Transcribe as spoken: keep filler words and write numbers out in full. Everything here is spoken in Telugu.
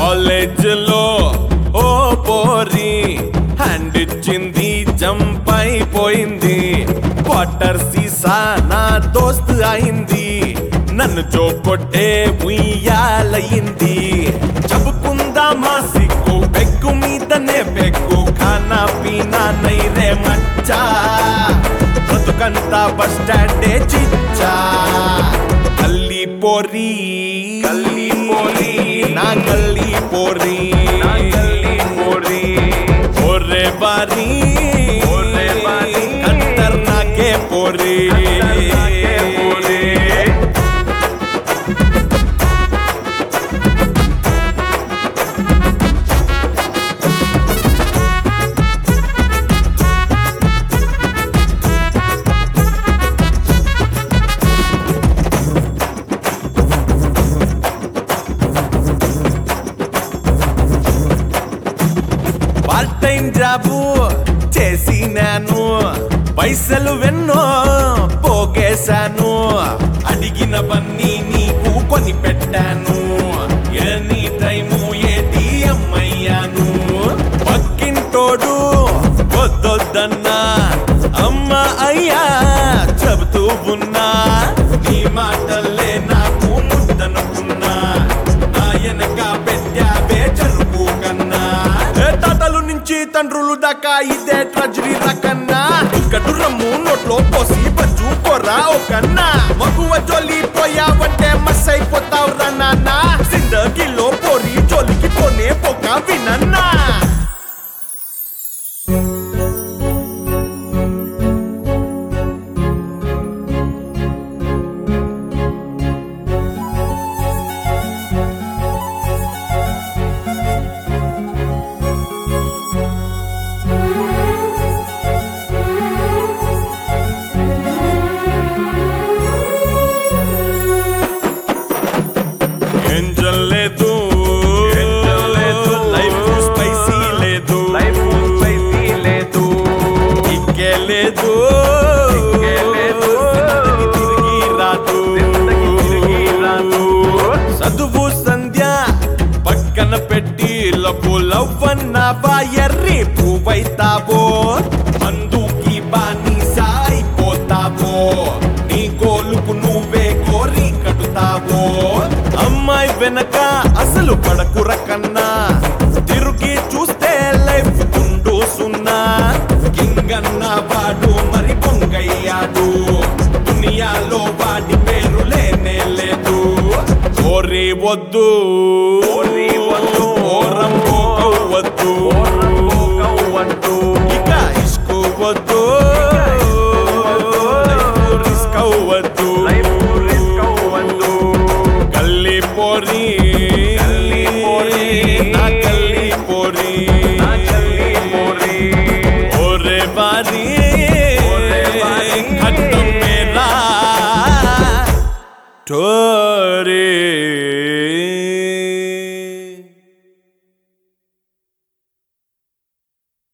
కాలేజ్ లో ఓ పోరి హ్యాండ్ ఇచ్చింది జంప్ అయిపోయింది వాటర్ సీసా నా దోస్త్ అయింది నన్ను జోకొట్టే ఉయ్యాలయ్యింది చెప్పుకుందామా సిగ్గు బెగ్గు మీదనే బెగ్గు ఖానా పీనా నైరే మచ్చా బ్రతుకంతా బస్ స్టాండే చిచ్చా గల్లీ పోరి గల్లీ పోరి నా గల్లీ పోరి నా గల్లీ పోరి ఓరే బారీ ఓరే బారీ ఖతర్నాకే పోరి ఖతర్నాకే పోరి పార్ట్ టైం జాబు చేసినాను పైసలు వెన్నో పోగేశాను అడిగినవన్నీ నీకు కొని పెట్టాను ఎనీ టైము ఏటీఎం అయ్యాను పక్కింటోడు వద్దొద్దన్నా అమ్మ అయ్యా చెబుతూ ఉన్నా నీ మాటల్లే నాకు ముద్దనుకున్నా నాయనక పెట్టావే చెరుకు కన్నా తాతలు నుంచి తండ్రులు దాకా ఇదే ట్రజరీ రకన్నా ఇక్కడ రమ్ము నోట్లో పోసి బజ్జు కొరా ఒకన్నా మగువ జోలి పోయావంటే మస్ అయిపోతావు రా నాన్న జిందగీలో పోరి జోలికి పోనే పోక వినన్నా ఎంజల్ లేదు లైఫ్ స్పైసీ లేదు లైఫ్ స్పైసీ లేదు ఇక్కే లేదు తిరిగి రాదు చదువు సంధ్య పక్కన పెట్టి లవ్వు లవ్వన్నావా ఎర్రి పువ్వైతావో అందుకి బానిసా అయిపోతావో నీ గోలుకు నువ్వే కోరి కడుతావో అమ్మాయి వెనక అసలు పడకుర కన్నా తిరిగి చూస్తే లైఫ్ గుండు సున్నా కింగన్న వాడు మరి పొంగయ్యాడు దునియాలో వాడి పేరు లేనే లేదు ఓరి వద్దు ఓరి వద్దు ఓరంబో వద్దు వద్దు ఇక ఇష్కు వద్దు రిస్క్ వద్దు గల్లీ పోరి గల్లీ పోరి నా గల్లీ పోరి నా గల్లీ పోరి ఓరే బారీ ఓరే బారీ ఖత్తం మేరా